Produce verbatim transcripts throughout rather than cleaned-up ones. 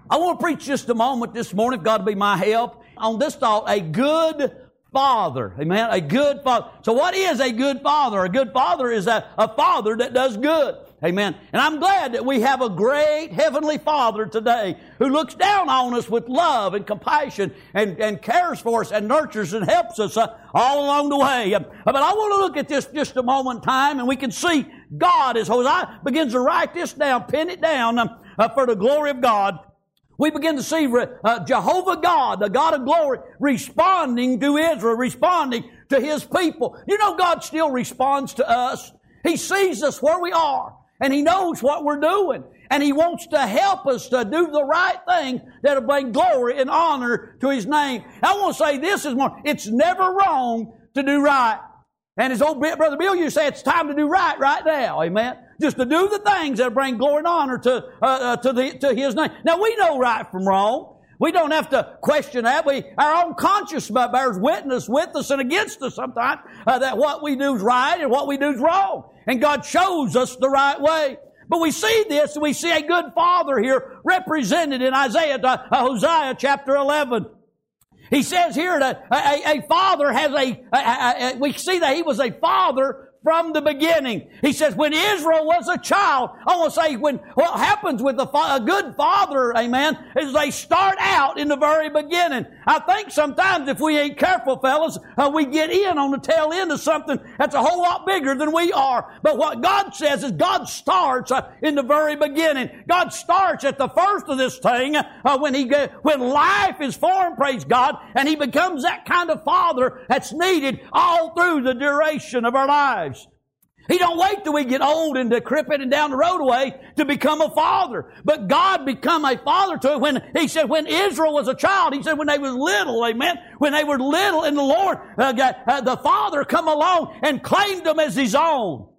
I want to preach just a moment this morning, if God be my help, on this thought, a good father. Amen? A good father. So what is a good father? A good father is a, a father that does good. Amen. And I'm glad that we have a great heavenly Father today who looks down on us with love and compassion and, and cares for us and nurtures and helps us uh, all along the way. Uh, but I want to look at this just a moment in time, and we can see God, as Hosea begins to write this down, pin it down um, uh, for the glory of God. We begin to see uh, Jehovah God, the God of glory, responding to Israel, responding to His people. You know, God still responds to us. He sees us where we are, and He knows what we're doing. And He wants to help us to do the right thing that'll bring glory and honor to His name. I want to say this is more, it's never wrong to do right. And as old Brother Bill used to say, it's time to do right right now. Amen. Just to do the things that bring glory and honor to, uh, uh, to, the, to His name. Now, we know right from wrong. We don't have to question that. We, our own conscience bears witness with us and against us sometimes uh, that what we do is right and what we do is wrong. And God shows us the right way. But we see this, and we see a good father here represented in Isaiah, uh, Hosea chapter eleven. He says here that a, a, a father has a, a, a, a, we see that he was a father from the beginning. He says when Israel was a child, I want to say when what happens with a, fa- a good father, amen, is they start out in the very beginning. I think sometimes if we ain't careful, fellas, uh, we get in on the tail end of something that's a whole lot bigger than we are. But what God says is God starts uh, in the very beginning. God starts at the first of this thing uh, when he when life is formed, praise God, and He becomes that kind of father that's needed all through the duration of our lives. He don't wait till we get old and decrepit and down the road away to become a father. But God become a father to it when He said when Israel was a child. He said when they was little, amen. When they were little in the Lord, uh, uh, the Father come along and claimed them as His own.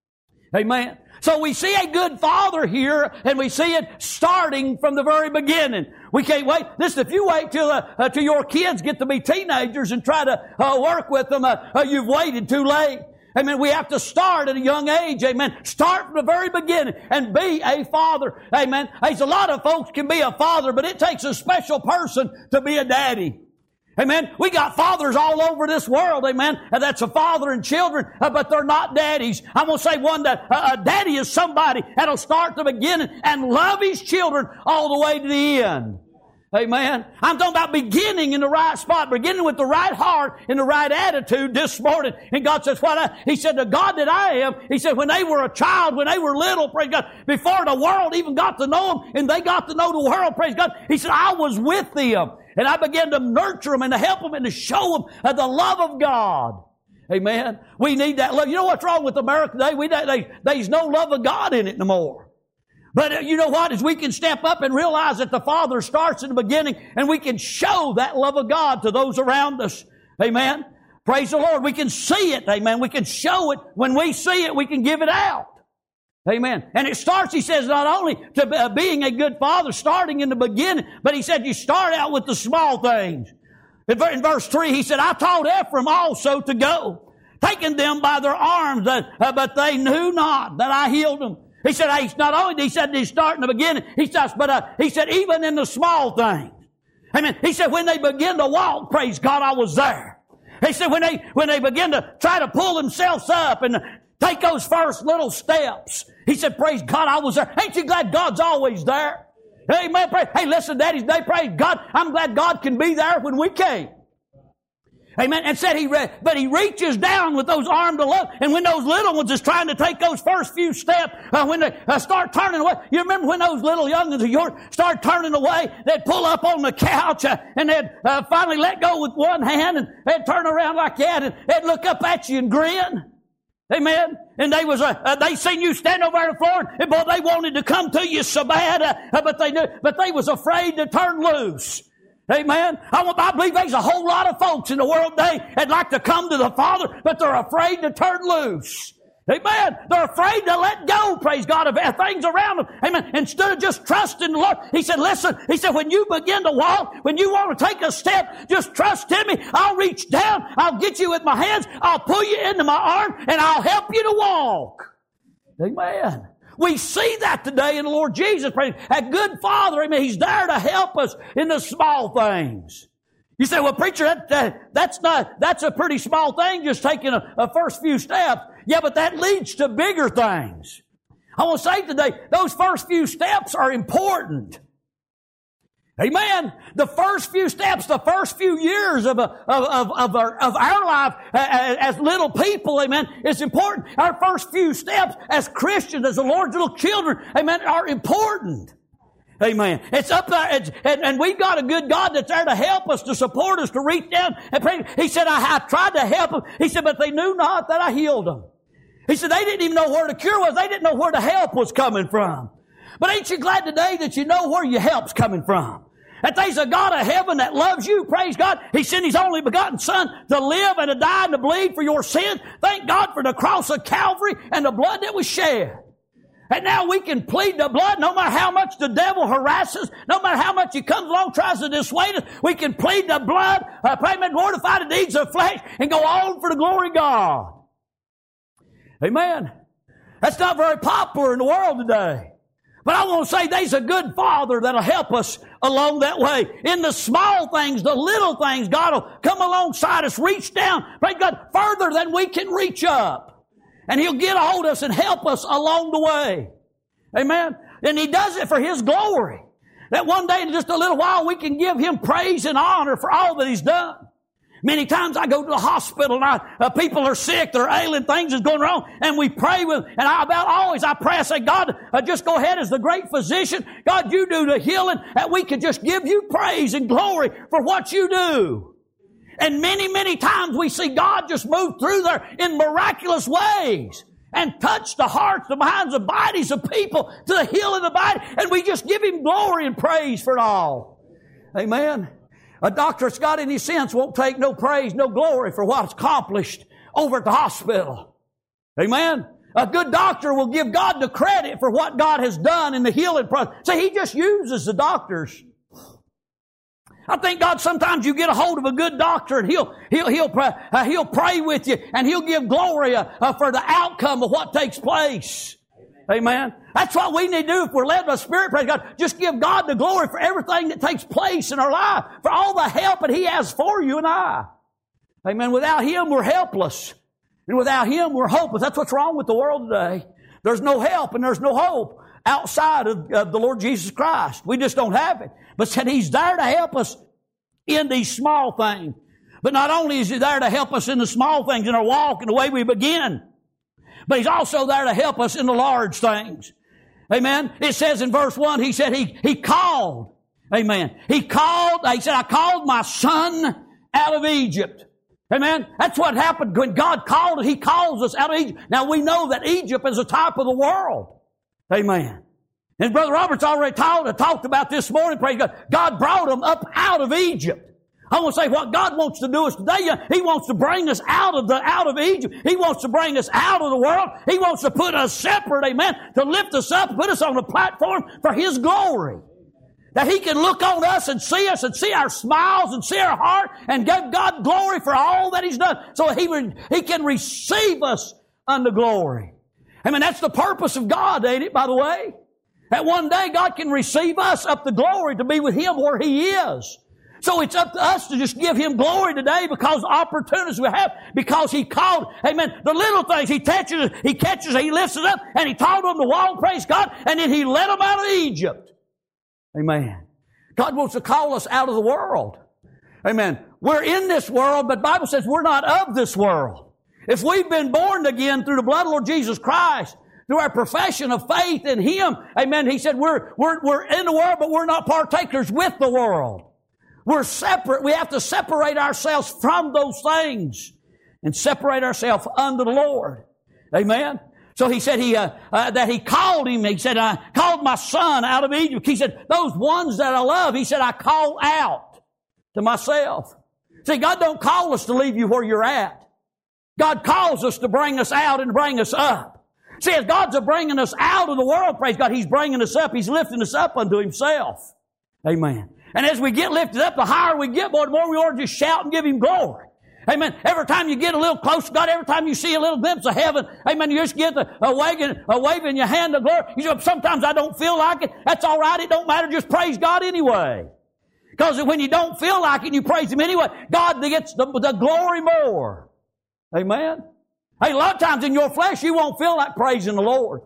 Amen. So we see a good father here, and we see it starting from the very beginning. We can't wait. Listen, if you wait till uh, uh, till your kids get to be teenagers and try to uh, work with them, uh, uh, you've waited too late. Amen. We have to start at a young age. Amen. Start from the very beginning and be a father. Amen. There's a lot of folks can be a father, but it takes a special person to be a daddy. Amen. We got fathers all over this world. Amen. And that's a father and children, uh, but they're not daddies. I'm going to say one that uh, a daddy is somebody that'll start at the beginning and love his children all the way to the end. Amen. I'm talking about beginning in the right spot, beginning with the right heart and the right attitude this morning. And God says, what I, He said, the God that I am, He said, when they were a child, when they were little, praise God, before the world even got to know them and they got to know the world, praise God, He said, I was with them. And I began to nurture them and to help them and to show them uh, the love of God. Amen. We need that love. You know what's wrong with America today? We, they, there's no love of God in it no more. But you know what? As we can step up and realize that the Father starts in the beginning and we can show that love of God to those around us. Amen. Praise the Lord. We can see it. Amen. We can show it. When we see it, we can give it out. Amen. And it starts, He says, not only to uh, being a good father, starting in the beginning, but He said you start out with the small things. In, in verse three, He said, I taught Ephraim also to go, taking them by their arms, uh, uh, but they knew not that I healed them. He said, hey, not only, He said, He start in the beginning, He starts, but uh, He said, even in the small things. Amen. He said, when they begin to walk, praise God, I was there. He said, when they, when they begin to try to pull themselves up and take those first little steps, He said, praise God, I was there. Ain't you glad God's always there? Amen. Hey, listen, daddies, they praise God. I'm glad God can be there when we can't. Amen. And said he, re- but he reaches down with those arms of love. And when those little ones is trying to take those first few steps, uh, when they uh, start turning away, you remember when those little youngins of yours start turning away, they'd pull up on the couch uh, and they'd uh, finally let go with one hand and they'd turn around like that and they'd look up at you and grin. Amen. And they was uh, uh, they seen you stand over on the floor, and boy, they wanted to come to you so bad, uh, uh, but they knew, but they was afraid to turn loose. Amen. I, I believe there's a whole lot of folks in the world today that'd like to come to the Father, but they're afraid to turn loose. Amen. They're afraid to let go, praise God, of things around them. Amen. Instead of just trusting the Lord. He said, listen, He said, when you begin to walk, when you want to take a step, just trust in me. I'll reach down. I'll get you with my hands. I'll pull you into my arm and I'll help you to walk. Amen. We see that today in the Lord Jesus. A good Father, amen, He's there to help us in the small things. You say, well, preacher, that, that, that's not, that's a pretty small thing, just taking a, a first few steps. Yeah, but that leads to bigger things. I want to say today, those first few steps are important. Amen. The first few steps, the first few years of, of, of, of, our, of our life as little people, amen, is important. Our first few steps as Christians, as the Lord's little children, amen, are important. Amen. It's up there, it's, and, and we've got a good God that's there to help us, to support us, to reach down and pray. He said, I, I tried to help them. He said, but they knew not that I healed them. He said, they didn't even know where the cure was. They didn't know where the help was coming from. But ain't you glad today that you know where your help's coming from? That there's a God of heaven that loves you. Praise God. He sent His only begotten Son to live and to die and to bleed for your sins. Thank God for the cross of Calvary and the blood that was shed. And now we can plead the blood no matter how much the devil harasses, no matter how much he comes along, tries to dissuade us. We can plead the blood, uh, pray and mortify the deeds of flesh, and go on for the glory of God. Amen. That's not very popular in the world today. But I want to say there's a good Father that'll help us along that way. In the small things, the little things, God will come alongside us, reach down, praise God, further than we can reach up. And He'll get a hold of us and help us along the way. Amen? And He does it for His glory. That one day in just a little while we can give Him praise and honor for all that He's done. Many times I go to the hospital and I, uh, people are sick, they're ailing, things is going wrong, and we pray with, and I about always I pray, I say, God, uh, just go ahead as the great physician. God, you do the healing, and we can just give you praise and glory for what you do. And many, many times we see God just move through there in miraculous ways and touch the hearts, the minds, the bodies of people to the healing of the body, and we just give Him glory and praise for it all. Amen. A doctor that's got any sense won't take no praise, no glory for what's accomplished over at the hospital. Amen? A good doctor will give God the credit for what God has done in the healing process. See, He just uses the doctors. I think God, sometimes you get a hold of a good doctor and he'll he'll he'll pray, uh, he'll pray with you and He'll give glory uh, uh, for the outcome of what takes place. Amen. That's what we need to do if we're led by the Spirit. Praise God. Just give God the glory for everything that takes place in our life, for all the help that He has for you and I. Amen. Without Him, we're helpless. And without Him, we're hopeless. That's what's wrong with the world today. There's no help and there's no hope outside of uh, the Lord Jesus Christ. We just don't have it. But said He's there to help us in these small things. But not only is He there to help us in the small things in our walk and the way we begin, but He's also there to help us in the large things. Amen. It says in verse one, He said He, he called. Amen. He called, He said, I called my son out of Egypt. Amen. That's what happened when God called us. He calls us out of Egypt. Now we know that Egypt is a type of the world. Amen. And Brother Robert's already talked, talked about this morning, praise God. God brought them up out of Egypt. I want to say what God wants to do is today, He wants to bring us out of the, out of Egypt. He wants to bring us out of the world. He wants to put us separate, amen, to lift us up, put us on a platform for His glory. That He can look on us and see us and see our smiles and see our heart and give God glory for all that He's done. So He, he can receive us unto glory. I mean, that's the purpose of God, ain't it, by the way? That one day God can receive us up to glory to be with Him where He is. So it's up to us to just give Him glory today because opportunities we have, because He called, amen, the little things. He touches, He catches, He lifts it up, and He taught them to walk, praise God, and then He led them out of Egypt. Amen. God wants to call us out of the world. Amen. We're in this world, but the Bible says we're not of this world. If we've been born again through the blood of Lord Jesus Christ, through our profession of faith in Him, amen, He said we're, we're, we're in the world, but we're not partakers with the world. We're separate. We have to separate ourselves from those things and separate ourselves unto the Lord. Amen. So He said he uh, uh, that He called him. He said, I called my son out of Egypt. He said, those ones that I love, He said, I call out to myself. See, God don't call us to leave you where you're at. God calls us to bring us out and bring us up. See, as God's bringing us out of the world, praise God, He's bringing us up. He's lifting us up unto Himself. Amen. And as we get lifted up, the higher we get, boy, the more we ought to just shout and give Him glory. Amen. Every time you get a little close to God, every time you see a little glimpse of heaven, amen, you just get the, a waving, a waving your hand of glory. You know, sometimes I don't feel like it. That's all right. It don't matter. Just praise God anyway. Because when you don't feel like it and you praise Him anyway, God gets the, the glory more. Amen. Hey, a lot of times in your flesh, you won't feel like praising the Lord.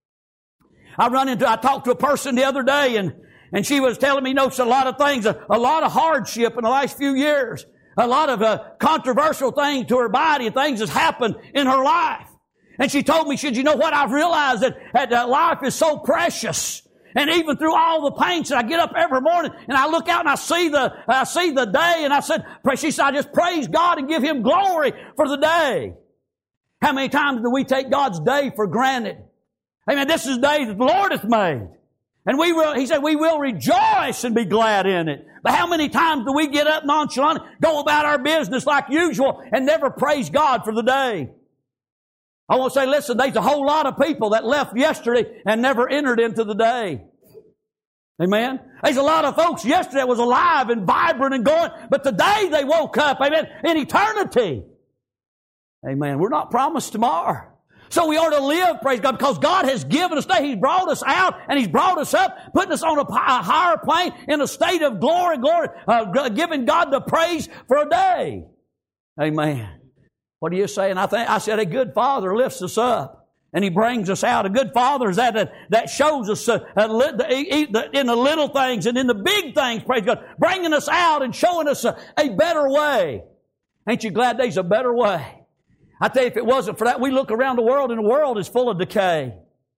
I run into, I talked to a person the other day, and, and she was telling me, you know, a lot of things, a, a lot of hardship in the last few years. A lot of uh, controversial things to her body and things that's happened in her life. And she told me, she said, you know what, I've realized that, that uh, life is so precious. And even through all the pains that I get up every morning and I look out and I see the, I see the day, and I said, she said, I just praise God and give Him glory for the day. How many times do we take God's day for granted? Amen. This is the day that the Lord hath made. And we will, He said, we will rejoice and be glad in it. But how many times do we get up nonchalant, go about our business like usual, and never praise God for the day? I want to say, listen, there's a whole lot of people that left yesterday and never entered into the day. Amen? There's a lot of folks yesterday that was alive and vibrant and going, but today they woke up, amen, in eternity. Amen. We're not promised tomorrow. So we ought to live, praise God, because God has given us day. He's brought us out and He's brought us up, putting us on a, a higher plane in a state of glory, glory, uh, giving God the praise for a day. Amen. What are you saying? I think I said a good Father lifts us up and He brings us out. A good Father is that that, that shows us uh, uh, in the little things and in the big things, praise God, bringing us out and showing us a, a better way. Ain't you glad there's a better way? I tell you, if it wasn't for that, we look around the world and the world is full of decay.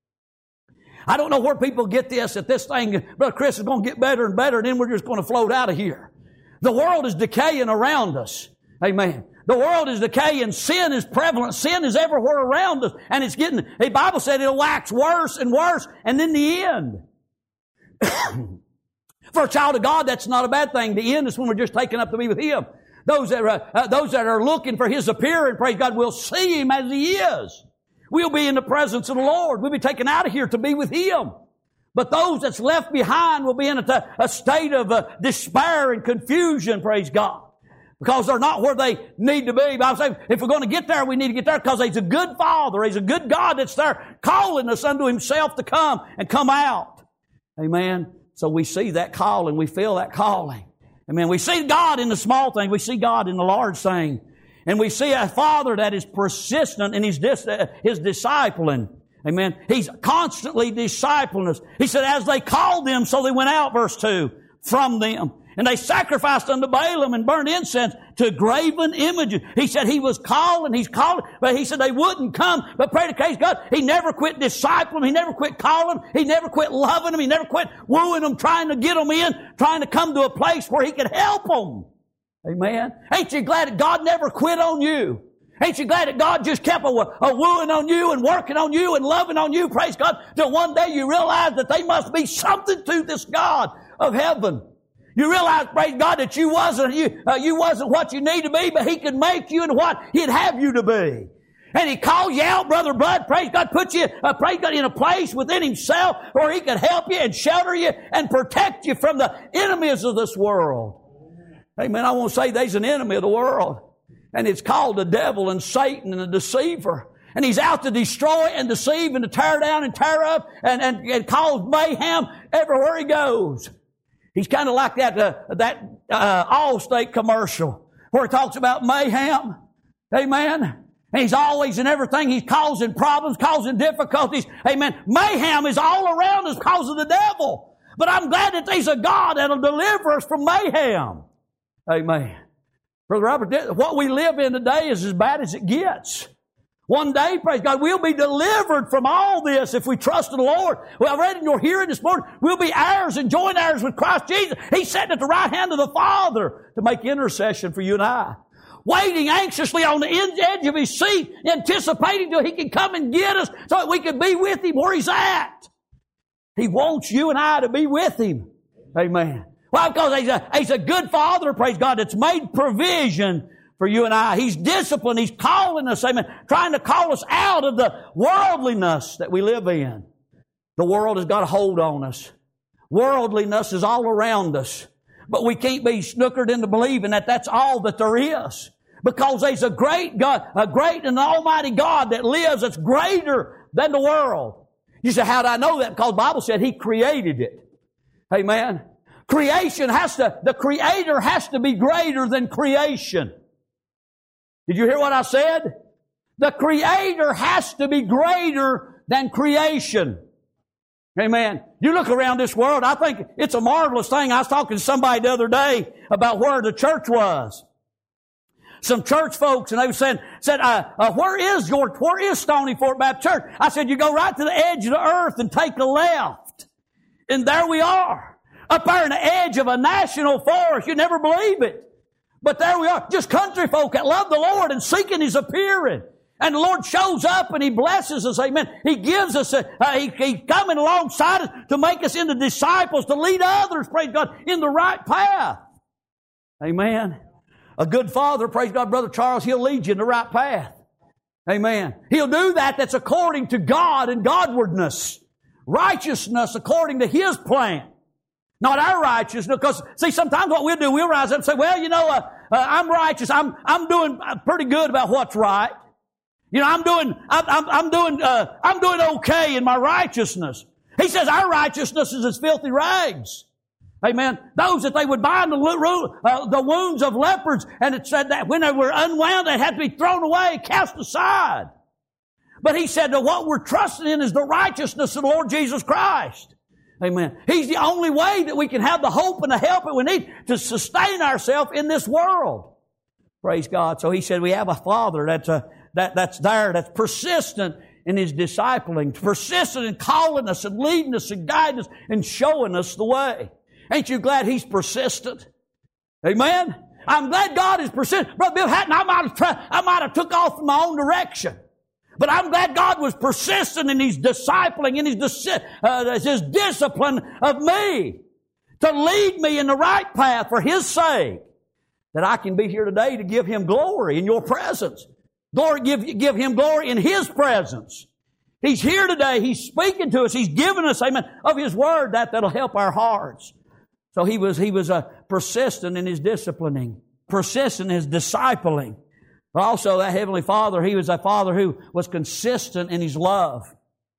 I don't know where people get this, that this thing, Brother Chris, is going to get better and better, and then we're just going to float out of here. The world is decaying around us. Amen. The world is decaying. Sin is prevalent. Sin is everywhere around us. And it's getting, the Bible said it'll wax worse and worse, and then the end. For a child of God, that's not a bad thing. The end is when we're just taken up to be with Him. Those that are, uh, those that are looking for His appearing, praise God, will see Him as He is. We'll be in the presence of the Lord. We'll be taken out of here to be with Him. But those that's left behind will be in a, a state of uh, despair and confusion, praise God. Because they're not where they need to be. But I'm saying, if we're going to get there, we need to get there because He's a good Father. He's a good God that's there calling us unto Himself to come and come out. Amen. So we see that calling. We feel that calling. Amen. We see God in the small thing. We see God in the large thing. And we see a Father that is persistent in His, dis- his discipling. Amen. He's constantly discipling us. He said, as they called them, so they went out, verse two, from them. And they sacrificed unto Balaam and burned incense to graven images. He said He was calling, He's calling, but He said they wouldn't come. But pray to praise God, He never quit discipling, He never quit calling, He never quit loving them, He never quit wooing them, trying to get them in, trying to come to a place where He could help them. Amen. Ain't you glad that God never quit on you? Ain't you glad that God just kept a, a wooing on you and working on you and loving on you, praise God, till one day you realize that there must be something to this God of heaven. You realize, praise God, that you wasn't you, uh, you wasn't what you need to be, but He could make you into what He'd have you to be. And He called you out, Brother Bud, praise God, put you, uh, praise God, in a place within Himself where He could help you and shelter you and protect you from the enemies of this world. Amen. I want to say there's an enemy of the world. And it's called the devil and Satan and the deceiver. And he's out to destroy and deceive and to tear down and tear up and, and, and cause mayhem everywhere he goes. He's kind of like that, uh, that, uh, Allstate commercial where it talks about mayhem. Amen. And he's always in everything. He's causing problems, causing difficulties. Amen. Mayhem is all around us because of the devil. But I'm glad that there's a God that'll deliver us from mayhem. Amen. Brother Robert, what we live in today is as bad as it gets. One day, praise God, we'll be delivered from all this if we trust in the Lord. Well, I read in your hearing this morning, we'll be heirs and joint heirs with Christ Jesus. He's sitting at the right hand of the Father to make intercession for you and I. Waiting anxiously on the edge of His seat, anticipating till He can come and get us so that we can be with Him where He's at. He wants you and I to be with Him. Amen. Why? Because he's a, he's a good Father, praise God, that's made provision for you and I. He's disciplined. He's calling us, amen, trying to call us out of the worldliness that we live in. The world has got a hold on us. Worldliness is all around us. But we can't be snookered into believing that that's all that there is. Because there's a great God, a great and almighty God that lives that's greater than the world. You say, how do I know that? Because the Bible said He created it. Amen. Creation has to, the Creator has to be greater than creation. Did you hear what I said? The Creator has to be greater than creation. Amen. You look around this world, I think it's a marvelous thing. I was talking to somebody the other day about where the church was. Some church folks, and they said, said, uh, uh, where is your, where is Stony Fort Baptist Church? I said, you go right to the edge of the earth and take a left. And there we are. Up there in the edge of a national forest. You never believe it. But there we are. Just country folk that love the Lord and seeking His appearing. And the Lord shows up and He blesses us. Amen. He gives us, a, uh, he, He's coming alongside us to make us into disciples, to lead others, praise God, in the right path. Amen. A good father, praise God, Brother Charles, he'll lead you in the right path. Amen. He'll do that that's according to God and Godwardness. Righteousness according to His plan. Not our righteousness. Because, see, sometimes what we'll do, we'll rise up and say, well, you know, uh, uh, I'm righteous. I'm, I'm doing pretty good about what's right. You know, I'm doing, I'm, I'm, I'm doing, uh, I'm doing okay in my righteousness. He says our righteousness is as filthy rags. Amen. Those that they would bind the, uh, the wounds of leopards, and it said that when they were unwound, they had to be thrown away, cast aside. But He said that what we're trusting in is the righteousness of the Lord Jesus Christ. Amen. He's the only way that we can have the hope and the help that we need to sustain ourselves in this world. Praise God. So He said we have a Father that's a, that, that's there, that's persistent in His discipling, persistent in calling us and leading us and guiding us and showing us the way. Ain't you glad He's persistent? Amen? I'm glad God is persistent. Brother Bill Hatton, I might have tried, I might have took off in my own direction. But I'm glad God was persistent in His discipling, in His, uh, His discipline of me to lead me in the right path for His sake, that I can be here today to give Him glory in your presence. Glory, give, give Him glory in His presence. He's here today. He's speaking to us. He's given us, amen, of His Word that, that'll help our hearts. So he was, he was uh, persistent in His disciplining, persistent in His discipling. But also that Heavenly Father, He was a Father who was consistent in His love.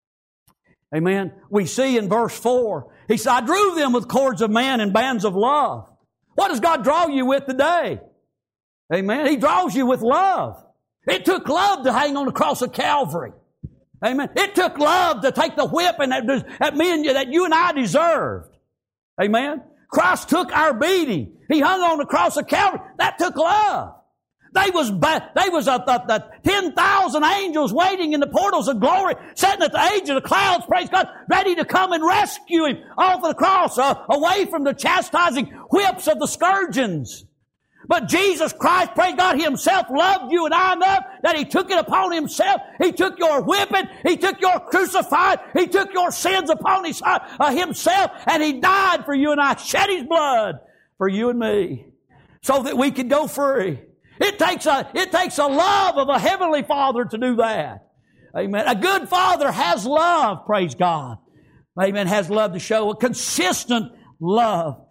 Amen. We see in verse four, He said, I drew them with cords of man and bands of love. What does God draw you with today? Amen. He draws you with love. It took love to hang on the cross of Calvary. Amen. It took love to take the whipping that, that me and you, that you and I deserved. Amen. Christ took our beating. He hung on the cross of Calvary. That took love. They was, they was a, a, a ten thousand angels waiting in the portals of glory, sitting at the edge of the clouds, praise God, ready to come and rescue Him off of the cross, uh, away from the chastising whips of the scourgings. But Jesus Christ, praise God, He Himself loved you and I enough that He took it upon Himself. He took your whipping. He took your crucified. He took your sins upon his, uh, Himself, and He died for you and I, shed His blood for you and me so that we could go free. It takes a, it takes a love of a Heavenly Father to do that. Amen. A good Father has love, praise God. Amen. Has love to show, a consistent love.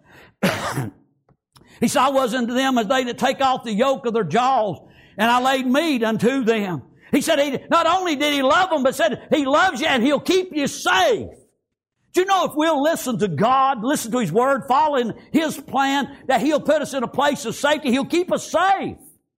He said, I was unto them as they that take off the yoke of their jaws, and I laid meat unto them. He said, he, not only did He love them, but said He loves you and He'll keep you safe. Do you know if we'll listen to God, listen to His Word, follow in His plan, that He'll put us in a place of safety? He'll keep us safe.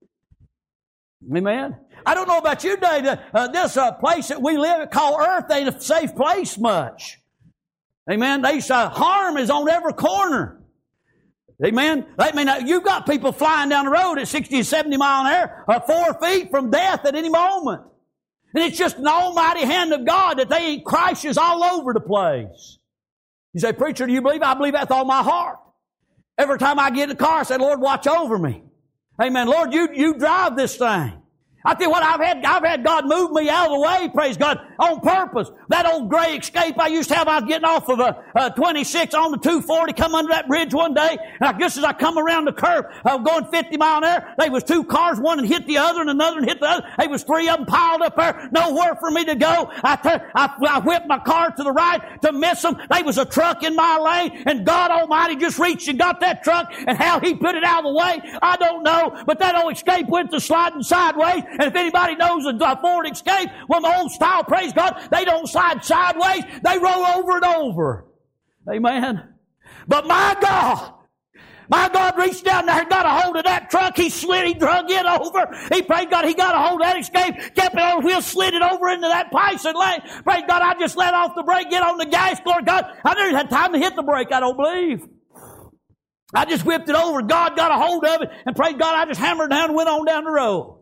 Amen. I don't know about you today. Uh, this uh, place that we live at called Earth ain't a safe place much. Amen. They say harm is on every corner. Amen. I mean, you've got people flying down the road at sixty and seventy miles an hour, uh, four feet from death at any moment. And it's just an almighty hand of God that they ain't crashes all over the place. You say, preacher, do you believe? I believe that with all my heart. Every time I get in the car, I say, Lord, watch over me. Amen. Lord, you, you drive this thing. I tell you what, I've had, I've had God move me out of the way, praise God, on purpose. That old gray Escape I used to have, I was getting off of a, a twenty-six on the two forty, come under that bridge one day, and I guess as I come around the curve, I was going fifty mile an hour, there was two cars, one and hit the other, and another and hit the other. There was three of them piled up there, nowhere for me to go. I, t- I, I whipped my car to the right to miss them. There was a truck in my lane, and God Almighty just reached and got that truck, and how He put it out of the way, I don't know, but that old Escape went to sliding sideways. And if anybody knows a Ford Escape, well, the old style, praise God, they don't slide sideways. They roll over and over. Amen. But my God, my God reached down there and got a hold of that truck. He slid, he drug it over. He, praise God, he got a hold of that Escape, kept it on the wheel, slid it over into that Pison lane. Praise God, I just let off the brake, get on the gas, glory God. I never had time to hit the brake, I don't believe. I just whipped it over. God got a hold of it, and praise God, I just hammered down and went on down the road.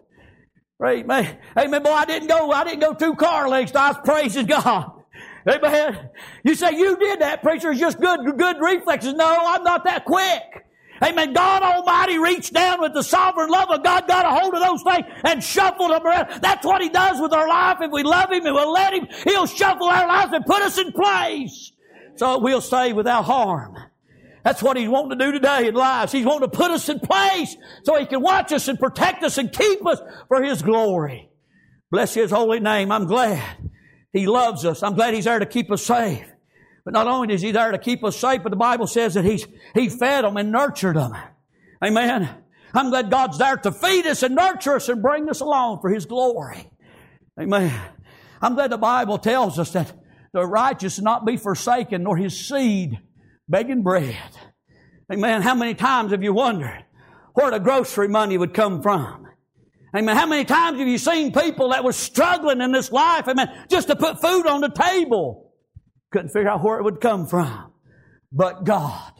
Amen. Amen. Boy, I didn't go, I didn't go two car lengths. I was praising God. Amen. You say, you did that, preacher. It's just good, good reflexes. No, I'm not that quick. Amen. God Almighty reached down with the sovereign love of God, got a hold of those things and shuffled them around. That's what He does with our life. If we love Him and we'll let Him, He'll shuffle our lives and put us in place so we'll stay without harm. That's what He's wanting to do today in lives. He's wanting to put us in place so He can watch us and protect us and keep us for His glory. Bless His holy name. I'm glad He loves us. I'm glad He's there to keep us safe. But not only is He there to keep us safe, but the Bible says that He's, He fed them and nurtured them. Amen. I'm glad God's there to feed us and nurture us and bring us along for His glory. Amen. I'm glad the Bible tells us that the righteous will not be forsaken, nor his seed begging bread. Amen. How many times have you wondered where the grocery money would come from? Amen. How many times have you seen people that were struggling in this life, amen, just to put food on the table? Couldn't figure out where it would come from. But God.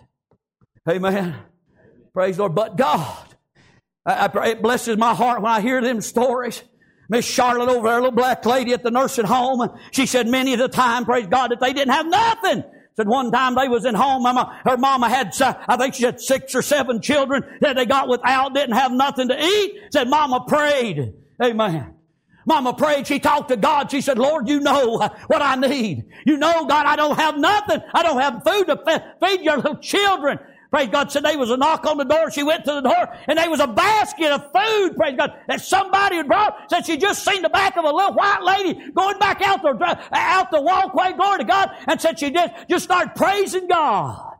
Amen. Praise the Lord. But God. I, I, it blesses my heart when I hear them stories. Miss Charlotte over there, a little black lady at the nursing home, she said many of the time, praise God, that they didn't have nothing. Said one time they was in home, mama, her mama had, I think she had six or seven children that they got without, didn't have nothing to eat. Said mama prayed. Amen. Mama prayed. She talked to God. She said, Lord, you know what I need. You know, God, I don't have nothing. I don't have food to feed your little children. Praise God. Said there was a knock on the door. She went to the door and there was a basket of food, praise God, that somebody had brought. Said she just seen the back of a little white lady going back out the, out the walkway, glory to God, and said she just, just started praising God.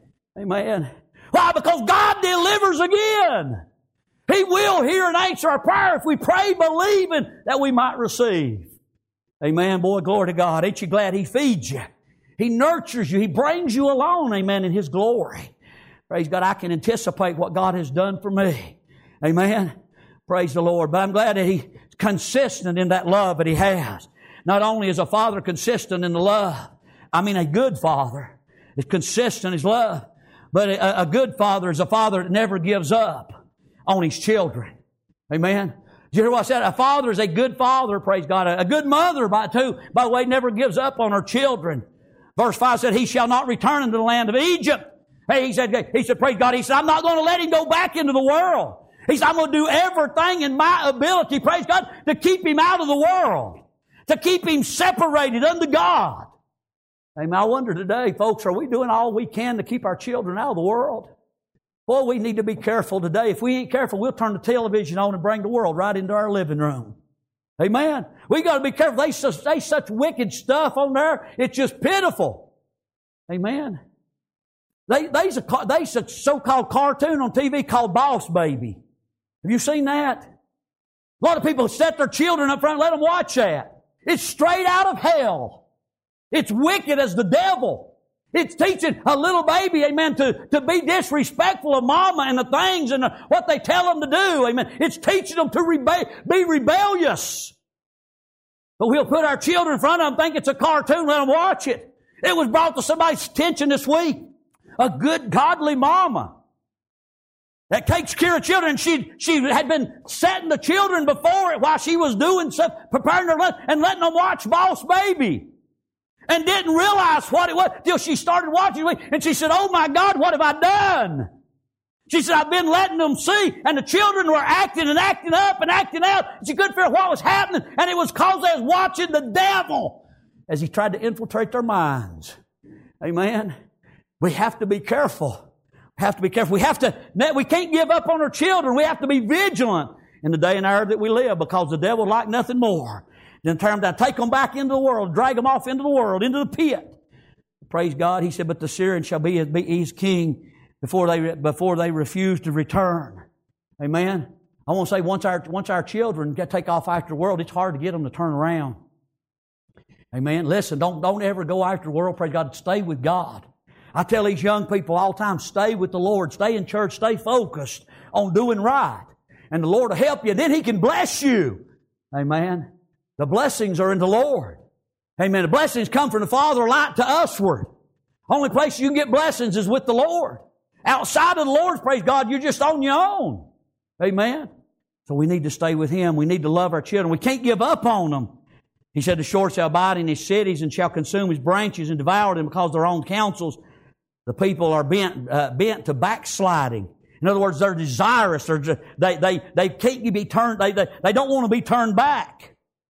Amen. Why? Because God delivers again. He will hear and answer our prayer if we pray believing that we might receive. Amen. Boy, glory to God. Ain't you glad He feeds you? He nurtures you. He brings you along, amen, in His glory. Praise God, I can anticipate what God has done for me. Amen. Praise the Lord. But I'm glad that He's consistent in that love that He has. Not only is a father consistent in the love, I mean a good father is consistent in his love, but a, a good father is a father that never gives up on his children. Amen. Did you hear what I said? A father is a good father, praise God. A, a good mother, by too, by the way, never gives up on her children. Verse five said, He shall not return into the land of Egypt. Hey, he said, he said, praise God, he said, I'm not going to let him go back into the world. He said, I'm going to do everything in my ability, praise God, to keep him out of the world, to keep him separated unto God. Amen. I wonder today, folks, are we doing all we can to keep our children out of the world? Boy, we need to be careful today. If we ain't careful, we'll turn the television on and bring the world right into our living room. Amen. We got to be careful. They say such wicked stuff on there. It's just pitiful. Amen. They, there's a, there's a so-called cartoon on T V called Boss Baby. Have you seen that? A lot of people set their children up front and let them watch that. It's straight out of hell. It's wicked as the devil. It's teaching a little baby, amen, to, to be disrespectful of mama and the things and the, what they tell them to do, amen. It's teaching them to rebe- be rebellious. But we'll put our children in front of them, think it's a cartoon, let them watch it. It was brought to somebody's attention this week. A good, godly mama that takes care of children. She, she had been setting the children before it while she was doing stuff, preparing their lunch and letting them watch Boss Baby. And didn't realize what it was till she started watching it. And she said, oh my God, what have I done? She said, I've been letting them see, and the children were acting and acting up and acting out. She couldn't figure out what was happening, and it was because they was watching the devil as he tried to infiltrate their minds. Amen. We have to be careful. We have to be careful. We have to, we can't give up on our children. We have to be vigilant in the day and hour that we live, because the devil would like nothing more than turn them down, take them back into the world, drag them off into the world, into the pit. Praise God. He said, but the Syrian shall be his king before they, before they refuse to return. Amen. I want to say, once our, once our children take off after the world, it's hard to get them to turn around. Amen. Listen, don't, don't ever go after the world. Praise God. Stay with God. I tell these young people all the time, stay with the Lord. Stay in church. Stay focused on doing right. And the Lord will help you. Then He can bless you. Amen. The blessings are in the Lord. Amen. The blessings come from the Father, light to usward. Only place you can get blessings is with the Lord. Outside of the Lord, praise God, you're just on your own. Amen. So we need to stay with Him. We need to love our children. We can't give up on them. He said, the short shall abide in his cities and shall consume his branches and devour them, because their own counsels, the people are bent, uh, bent to backsliding. In other words, they're desirous. They're just, they, they, they can't be turned, they, they, they don't want to be turned back.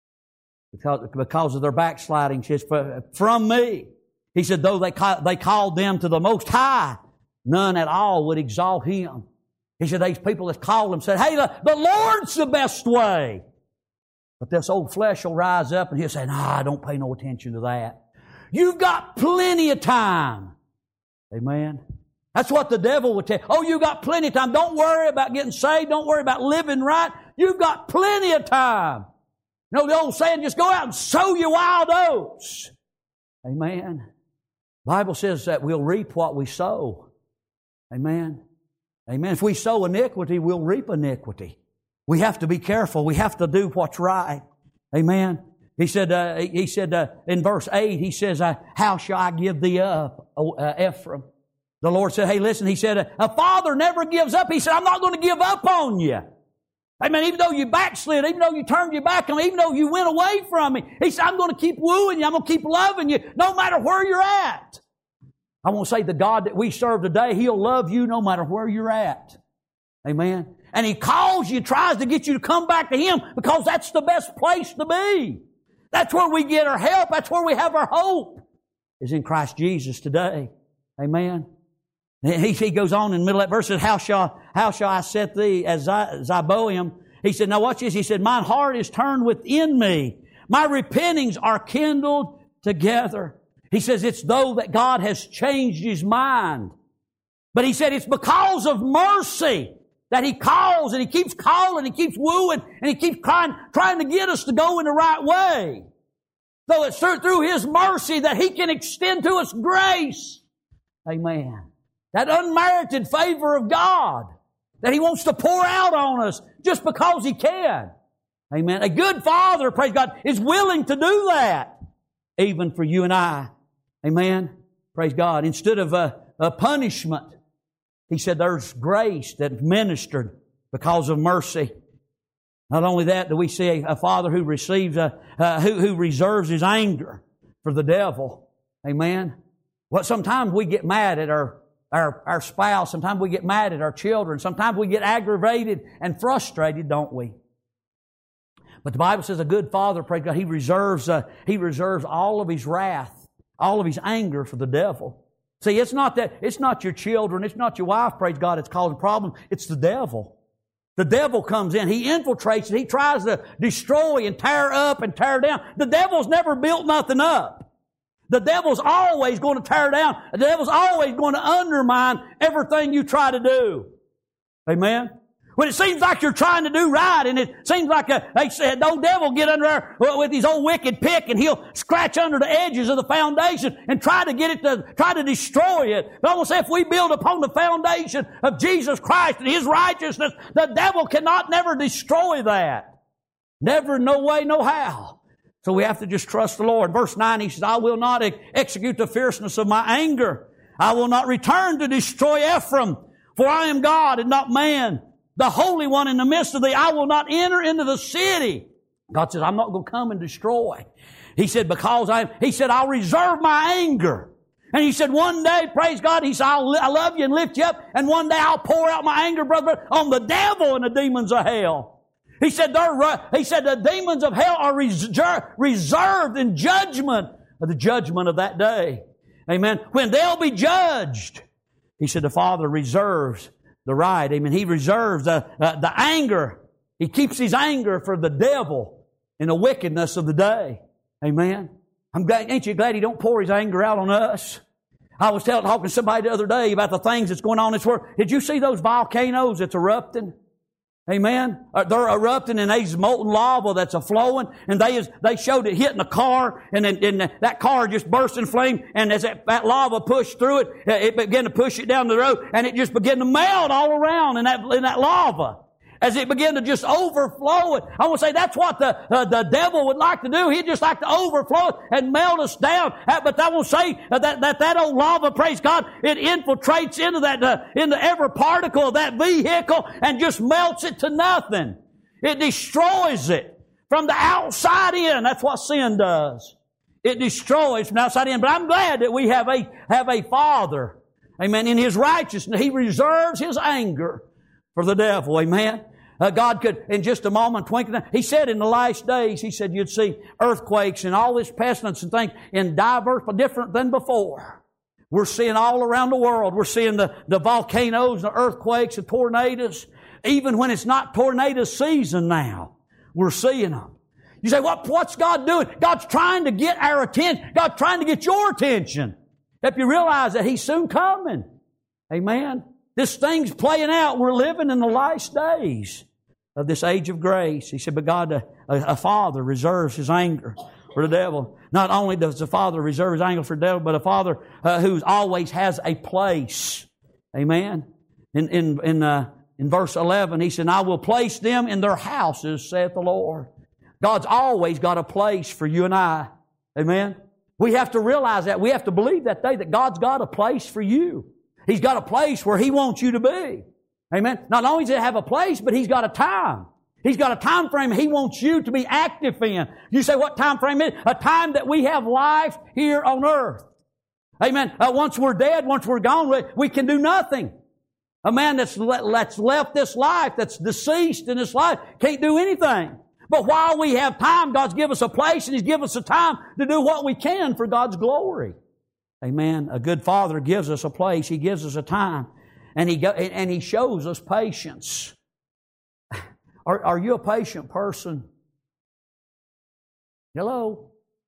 Because, because of their backsliding. He says, from me. He said, though they, call, they called them to the Most High, none at all would exalt Him. He said, these people that called Him said, hey, the, the Lord's the best way. But this old flesh will rise up and he'll say, nah, don't pay no attention to that. You've got plenty of time. Amen. That's what the devil would tell you. Oh, you got plenty of time. Don't worry about getting saved. Don't worry about living right. You've got plenty of time. You know the old saying, just go out and sow your wild oats. Amen. The Bible says that we'll reap what we sow. Amen. Amen. If we sow iniquity, we'll reap iniquity. We have to be careful. We have to do what's right. Amen. He said, uh, he said uh, in verse eight, he says, uh, how shall I give thee up, O uh, Ephraim? The Lord said, hey, listen, He said, a father never gives up. He said, I'm not going to give up on you. Amen. Even though you backslid, even though you turned your back on me, even though you went away from me, He said, I'm going to keep wooing you. I'm going to keep loving you no matter where you're at. I want to say the God that we serve today, He'll love you no matter where you're at. Amen. And He calls you, tries to get you to come back to Him, because that's the best place to be. That's where we get our help. That's where we have our hope, is in Christ Jesus today. Amen. He, he goes on in the middle of that verse, says, how shall, how shall I set thee as Zeboim? He said, now watch this. He said, mine heart is turned within me. My repentings are kindled together. He says, it's though that God has changed His mind. But He said, it's because of mercy that He calls, and He keeps calling, He keeps wooing, and He keeps trying, trying to get us to go in the right way. So it's through His mercy that He can extend to us grace. Amen. That unmerited favor of God that He wants to pour out on us just because He can. Amen. A good Father, praise God, is willing to do that, even for you and I. Amen. Praise God. Instead of a, a punishment, He said there's grace that's ministered because of mercy. Not only that, do we see a, a Father who receives, a, uh, who, who reserves His anger for the devil. Amen. Well, sometimes we get mad at our, our, our spouse. Sometimes we get mad at our children. Sometimes we get aggravated and frustrated, don't we? But the Bible says a good Father, praise God, He reserves, uh, He reserves all of His wrath, all of His anger for the devil. See, it's not that, it's not your children, it's not your wife, praise God, it's causing problems. It's the devil. The devil comes in. He infiltrates it. He tries to destroy and tear up and tear down. The devil's never built nothing up. The devil's always going to tear down. The devil's always going to undermine everything you try to do. Amen? When it seems like you're trying to do right, and it seems like a, they said, no devil get under there with his old wicked pick, and he'll scratch under the edges of the foundation and try to get it to, try to destroy it. But I want to say, if we build upon the foundation of Jesus Christ and His righteousness, the devil cannot never destroy that. Never, no way, no how. So we have to just trust the Lord. Verse nine, He says, I will not execute the fierceness of my anger. I will not return to destroy Ephraim, for I am God and not man, the Holy One in the midst of thee. I will not enter into the city. God says, I'm not going to come and destroy. He said, because I, He said, I'll reserve my anger. And He said, one day, praise God, He said, I'll, I love you and lift you up, and one day I'll pour out my anger, brother, on the devil and the demons of hell. He said, they're, he said the demons of hell are reserved, reserved in judgment of the judgment of that day. Amen. When they'll be judged, He said the Father reserves the right. Amen. He reserves the, uh, the anger. He keeps His anger for the devil and the wickedness of the day. Amen. I'm glad, ain't you glad He don't pour His anger out on us? I was telling, talking to somebody the other day about the things that's going on in this world. Did you see those volcanoes that's erupting? Amen. They're erupting and there's molten lava that's a flowing, and they is, they showed it hitting a car, and then and that car just burst in flame, and as that, that lava pushed through it, it began to push it down the road, and it just began to melt all around in that in that lava. As it began to just overflow it. I want to say that's what the uh, the devil would like to do. He'd just like to overflow it and melt us down. Uh, but I will say uh, that, that that old lava, praise God, it infiltrates into that uh, into every particle of that vehicle and just melts it to nothing. It destroys it from the outside in. That's what sin does. It destroys from the outside in. But I'm glad that we have a have a Father, amen, in His righteousness. He reserves His anger for the devil, amen. Uh, God could, in just a moment, twinkle. He said in the last days, He said you'd see earthquakes and all this pestilence and things in diverse, but different than before. We're seeing all around the world. We're seeing the, the volcanoes, the earthquakes, the tornadoes. Even when it's not tornado season now, we're seeing them. You say, what, what's God doing? God's trying to get our attention. God's trying to get your attention. If you realize that He's soon coming. Amen. This thing's playing out. We're living in the last days of this age of grace. He said, but God, a, a Father reserves His anger for the devil. Not only does the Father reserve His anger for the devil, but a Father uh, who always has a place. Amen. In in in, uh, in verse eleven, He said, I will place them in their houses, saith the Lord. God's always got a place for you and I. Amen. We have to realize that. We have to believe that day that God's got a place for you. He's got a place where He wants you to be. Amen. Not only does He have a place, but He's got a time. He's got a time frame He wants you to be active in. You say, what time frame is it? A time that we have life here on earth. Amen. Uh, once we're dead, once we're gone, we, we can do nothing. A man that's, le- that's left this life, that's deceased in this life, can't do anything. But while we have time, God's given us a place and He's given us a time to do what we can for God's glory. Amen. A good Father gives us a place. He gives us a time. And He go, and He shows us patience. Are, are you a patient person? Hello?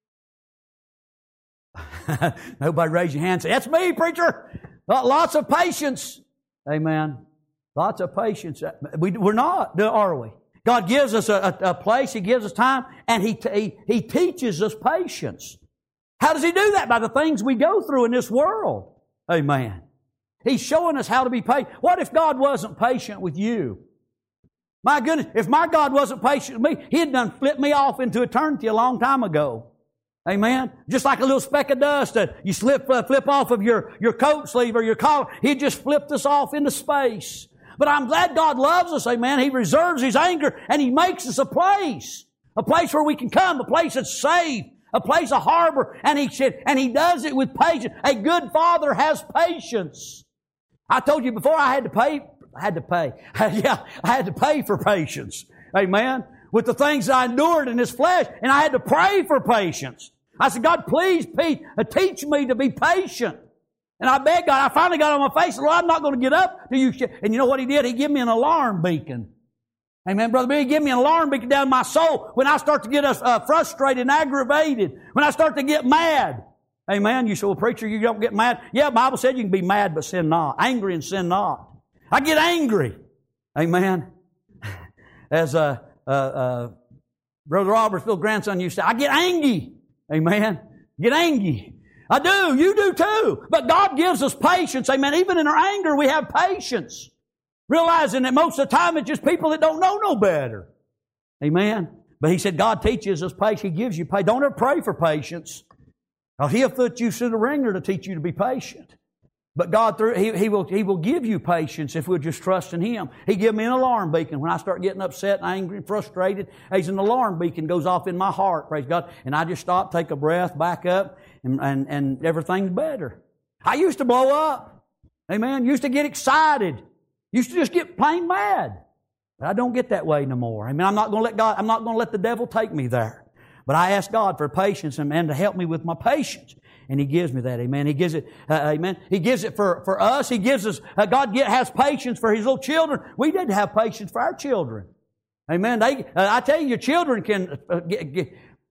Nobody raise your hand and say, that's me, preacher. Lots of patience. Amen. Lots of patience. We, we're not, are we? God gives us a, a, a place. He gives us time. And he, he, he teaches us patience. How does He do that? By the things we go through in this world. Amen. He's showing us how to be patient. What if God wasn't patient with you? My goodness, if my God wasn't patient with me, He'd done flipped me off into eternity a long time ago. Amen. Just like a little speck of dust that you slip, uh, flip off of your, your coat sleeve or your collar. He'd just flipped us off into space. But I'm glad God loves us, amen. He reserves His anger and He makes us a place. A place where we can come, a place that's safe. A place, a harbor, and he said, and he does it with patience. A good Father has patience. I told you before I had to pay, I had to pay. yeah, I had to pay for patience. Amen. With the things that I endured in this flesh, and I had to pray for patience. I said, God, please, please teach me to be patient. And I begged God, I finally got on my face, Lord, I'm not going to get up to you. And you know what He did? He gave me an alarm beacon. Amen. Brother Billy, give me an alarm beacon down in my soul when I start to get uh, frustrated and aggravated, when I start to get mad. Amen. You say, well, preacher, you don't get mad. Yeah, the Bible said you can be mad but sin not. Angry and sin not. I get angry. Amen. As uh, uh, uh, Brother Robert's little grandson used to say, I get angry. Amen. Get angry. I do. You do too. But God gives us patience. Amen. Even in our anger, we have patience. Realizing that most of the time it's just people that don't know no better. Amen. But He said God teaches us patience. He gives you patience. Don't ever pray for patience. Now, He'll put you through the ringer to teach you to be patient. But God, through, he, he, will, he will give you patience if we'll just trust in Him. He gave me an alarm beacon. When I start getting upset and angry and frustrated, there's an alarm beacon goes off in my heart, praise God. And I just stop, take a breath, back up, and, and, and everything's better. I used to blow up. Amen. Used to get excited. Used to just get plain mad. But I don't get that way no more. Amen. I'm not going to let God, I'm not going to let the devil take me there. But I ask God for patience and, and to help me with my patience. And He gives me that. Amen. He gives it, uh, amen. He gives it for, for us. He gives us, uh, God get, has patience for His little children. We need to have patience for our children. Amen. They, uh, I tell you, your children can, uh, get, get,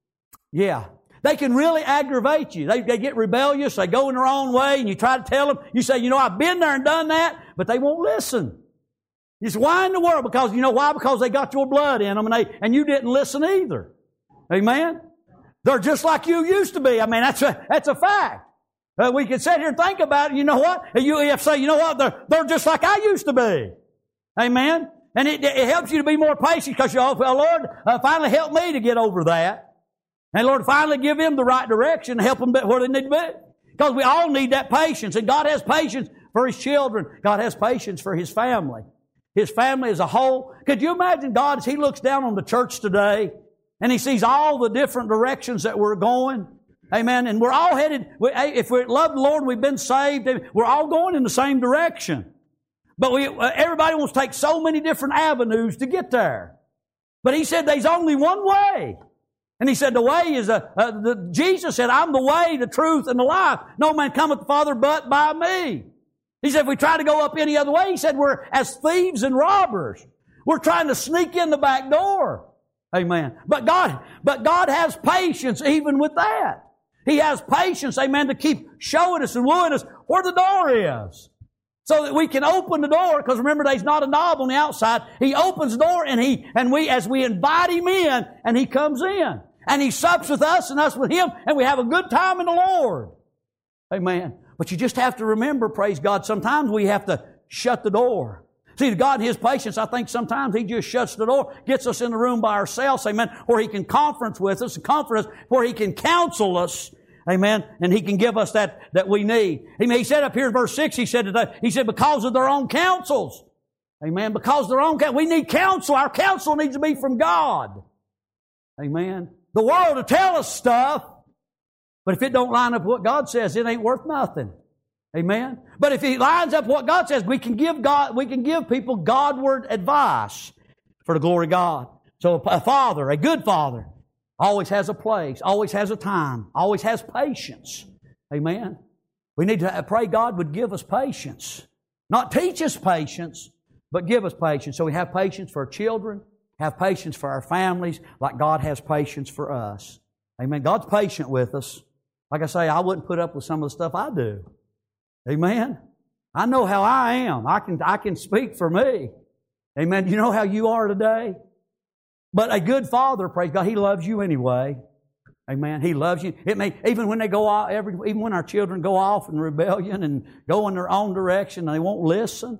yeah. They can really aggravate you. They, they get rebellious. They go in their own way, and you try to tell them. You say, you know, I've been there and done that, but they won't listen. You say, why in the world? Because, you know why? Because they got your blood in them, and they and you didn't listen either. Amen? They're just like you used to be. I mean, that's a, that's a fact. Uh, we can sit here and think about it. You know what? You have to say, you know what? They're, they're just like I used to be. Amen? And it, it helps you to be more patient because you oh, well, Lord, uh, finally help me to get over that. And Lord, finally give them the right direction and help them where they need to be. Because we all need that patience. And God has patience for His children. God has patience for His family. His family as a whole. Could you imagine God as He looks down on the church today and He sees all the different directions that we're going? Amen. And we're all headed, if we love the Lord and we've been saved, we're all going in the same direction. But we, everybody wants to take so many different avenues to get there. But He said there's only one way. And He said the way is, a, uh, the, Jesus said, I'm the way, the truth, and the life. No man cometh to the Father but by me. He said if we try to go up any other way, He said we're as thieves and robbers. We're trying to sneak in the back door. Amen. But God, but God has patience even with that. He has patience, amen, to keep showing us and wooing us where the door is. So that we can open the door, because remember, there's not a knob on the outside. He opens the door, and He, and we, as we invite Him in, and He comes in. And He sups with us, and us with Him, and we have a good time in the Lord. Amen. But you just have to remember, praise God, sometimes we have to shut the door. See, God in His patience, I think sometimes He just shuts the door, gets us in the room by ourselves, amen, where He can conference with us, and comfort us, where He can counsel us, amen, and He can give us that, that we need. Amen. He said up here in verse six, He said today, He said, because of their own counsels. Amen. Because of their own counsel. We need counsel. Our counsel needs to be from God. Amen. The world will tell us stuff, but if it don't line up with what God says, it ain't worth nothing. Amen. But if it lines up with what God says, we can give God, we can give people Godward advice for the glory of God. So a father, a good father, always has a place, always has a time, always has patience. Amen. We need to pray God would give us patience. Not teach us patience, but give us patience. So we have patience for our children, have patience for our families, like God has patience for us. Amen. God's patient with us. Like I say, I wouldn't put up with some of the stuff I do. Amen. I know how I am. I can, I can speak for me. Amen. You know how you are today? But a good father, praise God, He loves you anyway. Amen. He loves you. It may, even when they go off, every, even when our children go off in rebellion and go in their own direction and they won't listen.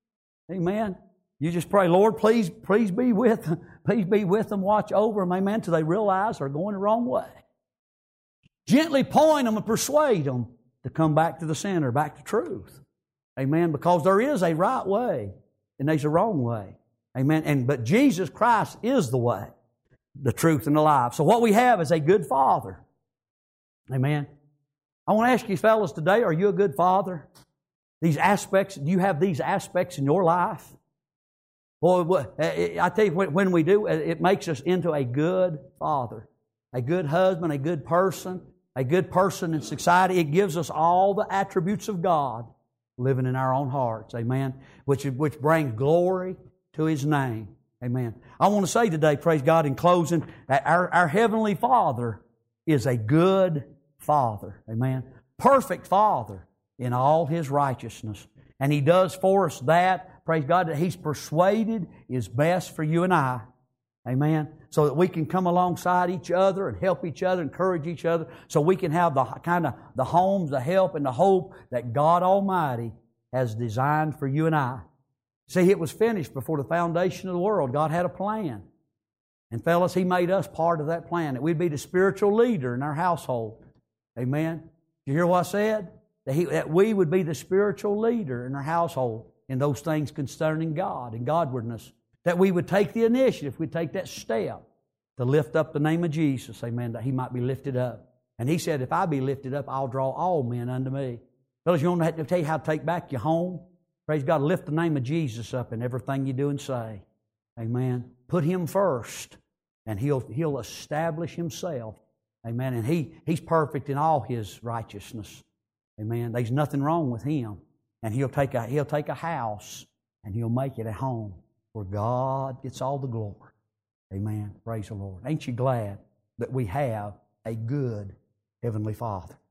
Amen. You just pray, Lord, please, please be with them. Please be with them. Watch over them. Amen. Till they realize they're going the wrong way. Gently point them and persuade them to come back to the center, back to truth. Amen. Because there is a right way and there's a wrong way. Amen. And but Jesus Christ is the way, the truth, and the life. So what we have is a good father. Amen. I want to ask you fellas today, are you a good father? These aspects, do you have these aspects in your life? Boy, I tell you, when we do, it makes us into a good father, a good husband, a good person, a good person in society. It gives us all the attributes of God living in our own hearts. Amen. Which, which brings glory to His name. Amen. I want to say today, praise God, in closing, that our, our Heavenly Father is a good Father. Amen. Perfect Father in all His righteousness. And He does for us that, praise God, that He's persuaded is best for you and I. Amen. So that we can come alongside each other and help each other, encourage each other, so we can have the kind of the homes, the help, and the hope that God Almighty has designed for you and I. See, it was finished before the foundation of the world. God had a plan. And fellas, He made us part of that plan, that we'd be the spiritual leader in our household. Amen. Did you hear what I said? That, he, that we would be the spiritual leader in our household in those things concerning God and Godwardness. That we would take the initiative, we'd take that step to lift up the name of Jesus, amen, that He might be lifted up. And He said, if I be lifted up, I'll draw all men unto me. Fellas, you want to tell you how to take back your home? Praise God. Lift the name of Jesus up in everything you do and say. Amen. Put Him first, and He'll, he'll establish Himself. Amen. And he, He's perfect in all His righteousness. Amen. There's nothing wrong with Him. And He'll take a, he'll take a house and He'll make it a home where God gets all the glory. Amen. Praise the Lord. Ain't you glad that we have a good Heavenly Father?